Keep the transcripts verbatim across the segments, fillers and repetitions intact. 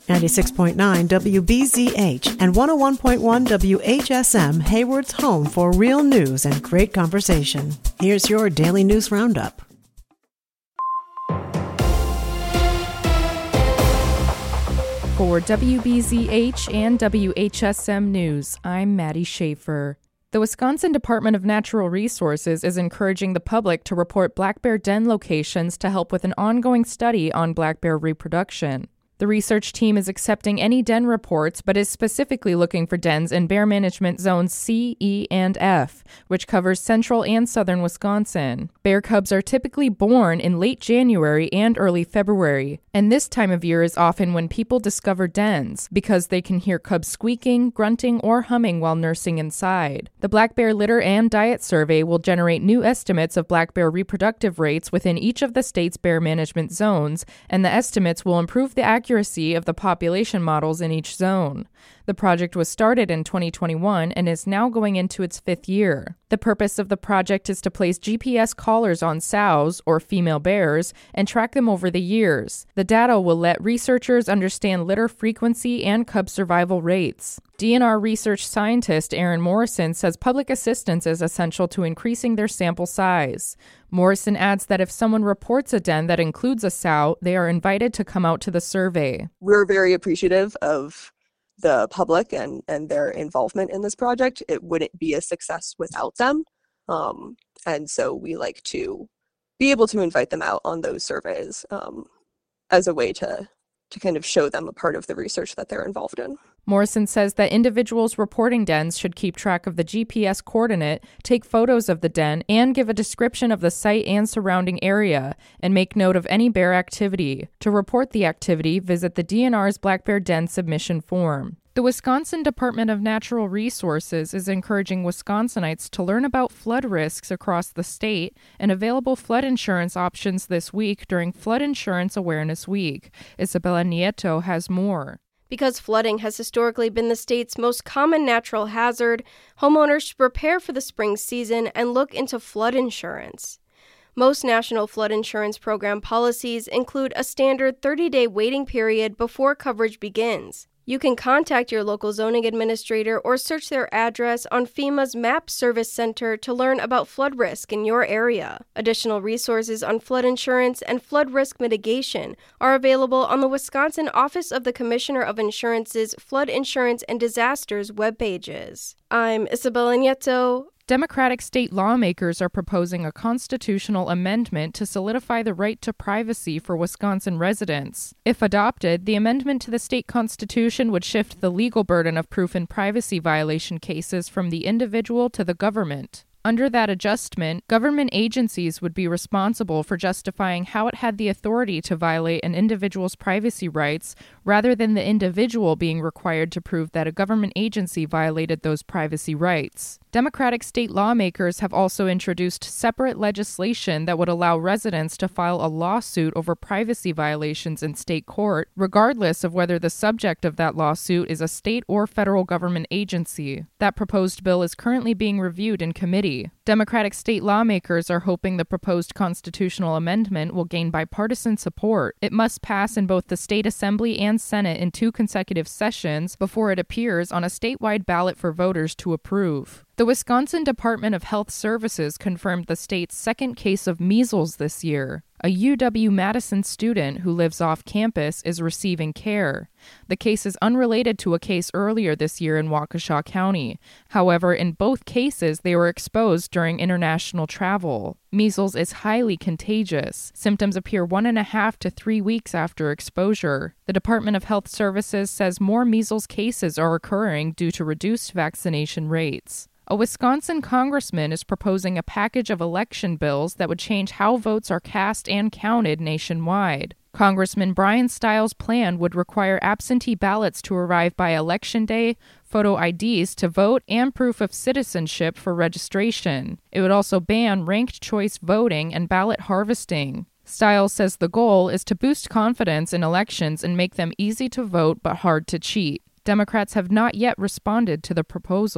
ninety-six point nine W B Z H and one oh one point one W H S M, Hayward's home for real news and great conversation. Here's your daily news roundup. For W B Z H and W H S M News, I'm Maddie Schaefer. The Wisconsin Department of Natural Resources is encouraging the public to report black bear den locations to help with an ongoing study on black bear reproduction. The research team is accepting any den reports, but is specifically looking for dens in Bear Management Zones C, E, and F, which covers central and southern Wisconsin. Bear cubs are typically born in late January and early February, and this time of year is often when people discover dens, because they can hear cubs squeaking, grunting, or humming while nursing inside. The Black Bear Litter and Diet Survey will generate new estimates of black bear reproductive rates within each of the state's bear management zones, and the estimates will improve the accuracy accuracy of the population models in each zone. The project was started in twenty twenty-one and is now going into its fifth year. The purpose of the project is to place G P S collars on sows, or female bears, and track them over the years. The data will let researchers understand litter frequency and cub survival rates. D N R research scientist Aaron Morrison says public assistance is essential to increasing their sample size. Morrison adds that if someone reports a den that includes a sow, they are invited to come out to the survey. We're very appreciative of the public and, and their involvement in this project. It wouldn't be a success without them. Um, and so we like to be able to invite them out on those surveys um, as a way to, to kind of show them a part of the research that they're involved in. Morrison says that individuals reporting dens should keep track of the G P S coordinate, take photos of the den, and give a description of the site and surrounding area, and make note of any bear activity. To report the activity, visit the D N R's Black Bear Den submission form. The Wisconsin Department of Natural Resources is encouraging Wisconsinites to learn about flood risks across the state and available flood insurance options this week during Flood Insurance Awareness Week. Isabella Nieto has more. Because flooding has historically been the state's most common natural hazard, homeowners should prepare for the spring season and look into flood insurance. Most national flood insurance program policies include a standard thirty-day waiting period before coverage begins. You can contact your local zoning administrator or search their address on FEMA's MAP Service Center to learn about flood risk in your area. Additional resources on flood insurance and flood risk mitigation are available on the Wisconsin Office of the Commissioner of Insurance's Flood Insurance and Disasters web pages. I'm Isabella Nieto. Democratic state lawmakers are proposing a constitutional amendment to solidify the right to privacy for Wisconsin residents. If adopted, the amendment to the state constitution would shift the legal burden of proof in privacy violation cases from the individual to the government. Under that adjustment, government agencies would be responsible for justifying how it had the authority to violate an individual's privacy rights, rather than the individual being required to prove that a government agency violated those privacy rights. Democratic state lawmakers have also introduced separate legislation that would allow residents to file a lawsuit over privacy violations in state court, regardless of whether the subject of that lawsuit is a state or federal government agency. That proposed bill is currently being reviewed in committee. Democratic state lawmakers are hoping the proposed constitutional amendment will gain bipartisan support. It must pass in both the state assembly and Senate in two consecutive sessions before it appears on a statewide ballot for voters to approve. The Wisconsin Department of Health Services confirmed the state's second case of measles this year. A U W-Madison student who lives off campus is receiving care. The case is unrelated to a case earlier this year in Waukesha County. However, in both cases, they were exposed during international travel. Measles is highly contagious. Symptoms appear one and a half to three weeks after exposure. The Department of Health Services says more measles cases are occurring due to reduced vaccination rates. A Wisconsin congressman is proposing a package of election bills that would change how votes are cast and counted nationwide. Congressman Brian Stiles' plan would require absentee ballots to arrive by Election Day, photo I Ds to vote, and proof of citizenship for registration. It would also ban ranked choice voting and ballot harvesting. Stiles says the goal is to boost confidence in elections and make them easy to vote but hard to cheat. Democrats have not yet responded to the proposal.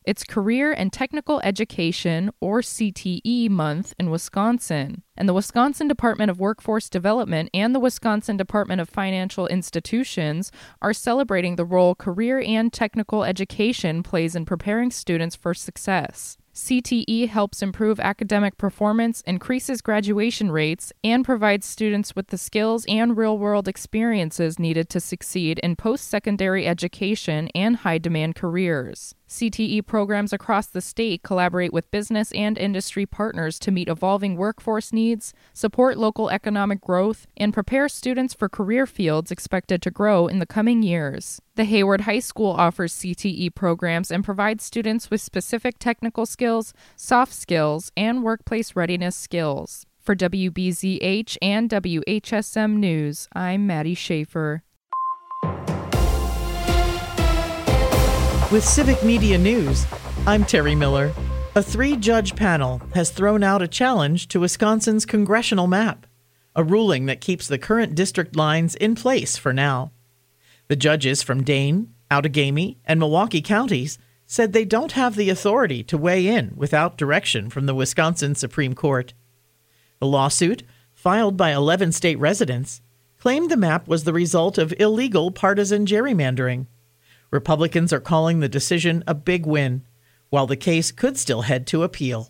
It's Career and Technical Education, or C T E, month in Wisconsin. And the Wisconsin Department of Workforce Development and the Wisconsin Department of Financial Institutions are celebrating the role career and technical education plays in preparing students for success. C T E helps improve academic performance, increases graduation rates, and provides students with the skills and real-world experiences needed to succeed in post-secondary education and high-demand careers. C T E programs across the state collaborate with business and industry partners to meet evolving workforce needs, support local economic growth, and prepare students for career fields expected to grow in the coming years. The Hayward High School offers C T E programs and provides students with specific technical skills, soft skills, and workplace readiness skills. For W B Z H and W H S M News, I'm Maddie Schaefer. With Civic Media News, I'm Terry Miller. A three-judge panel has thrown out a challenge to Wisconsin's congressional map, a ruling that keeps the current district lines in place for now. The judges from Dane, Outagamie, and Milwaukee counties said they don't have the authority to weigh in without direction from the Wisconsin Supreme Court. The lawsuit, filed by eleven state residents, claimed the map was the result of illegal partisan gerrymandering. Republicans are calling the decision a big win, while the case could still head to appeal.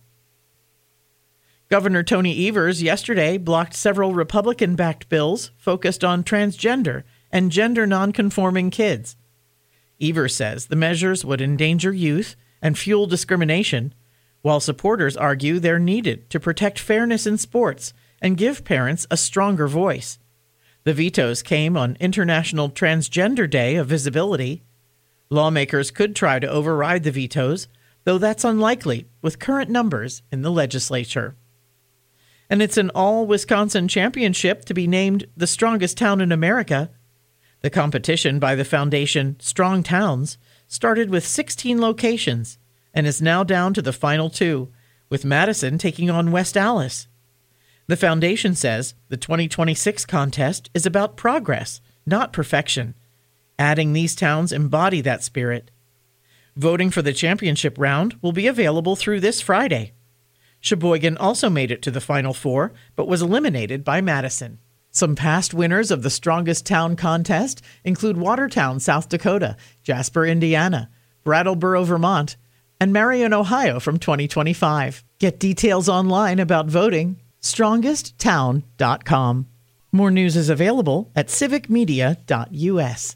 Governor Tony Evers yesterday blocked several Republican-backed bills focused on transgender and gender nonconforming kids. Evers says the measures would endanger youth and fuel discrimination, while supporters argue they're needed to protect fairness in sports and give parents a stronger voice. The vetoes came on International Transgender Day of Visibility. Lawmakers could try to override the vetoes, though that's unlikely with current numbers in the legislature. And it's an all-Wisconsin championship to be named the strongest town in America. The competition by the foundation Strong Towns started with sixteen locations and is now down to the final two, with Madison taking on West Allis. The foundation says the twenty twenty-six contest is about progress, not perfection. Adding these towns embody that spirit. Voting for the championship round will be available through this Friday. Sheboygan also made it to the Final Four, but was eliminated by Madison. Some past winners of the Strongest Town contest include Watertown, South Dakota, Jasper, Indiana, Brattleboro, Vermont, and Marion, Ohio from twenty twenty-five. Get details online about voting, strongest town dot com. More news is available at civic media dot u s.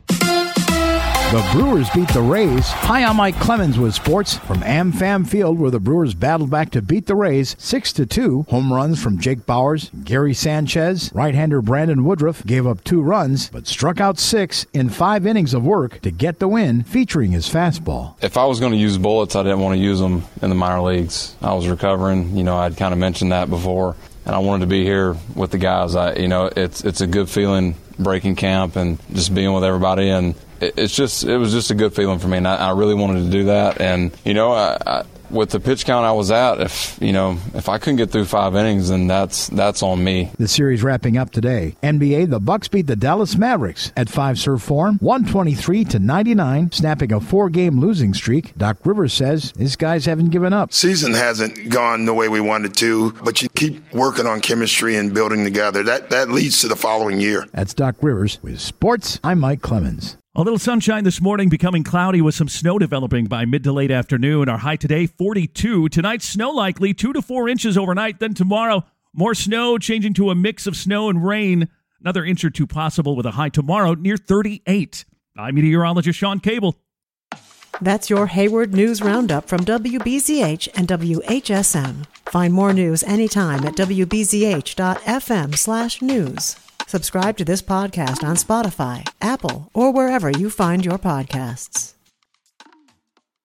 The Brewers beat the Rays. Hi, I'm Mike Clemens with sports from AmFam Field, where the Brewers battled back to beat the Rays six to two. Home runs from Jake Bowers, Gary Sanchez. Right-hander Brandon Woodruff gave up two runs, but struck out six in five innings of work to get the win, featuring his fastball. If I was going to use bullets, I didn't want to use them in the minor leagues. I was recovering. You know, I'd kind of mentioned that before, and I wanted to be here with the guys. I, you know, it's it's a good feeling breaking camp and just being with everybody, and it's just it was just a good feeling for me, and I, I really wanted to do that. And you know, I, I, with the pitch count I was at, if you know if I couldn't get through five innings, then that's that's on me. The series wrapping up today. N B A: the Bucks beat the Dallas Mavericks at five-serve form, one twenty-three to ninety-nine, snapping a four-game losing streak. Doc Rivers says his guys haven't given up. Season hasn't gone the way we wanted to, but you keep working on chemistry and building together. That that leads to the following year. That's Doc Rivers with sports. I'm Mike Clemens. A little sunshine this morning, becoming cloudy with some snow developing by mid to late afternoon. Our high today, forty-two. Tonight, snow likely, two to four inches overnight. Then tomorrow, more snow, changing to a mix of snow and rain. Another inch or two possible with a high tomorrow near thirty-eight. I'm meteorologist Sean Cable. That's your Hayward News Roundup from W B Z H and W H S M. Find more news anytime at w b z h dot f m slash news. Subscribe to this podcast on Spotify, Apple, or wherever you find your podcasts.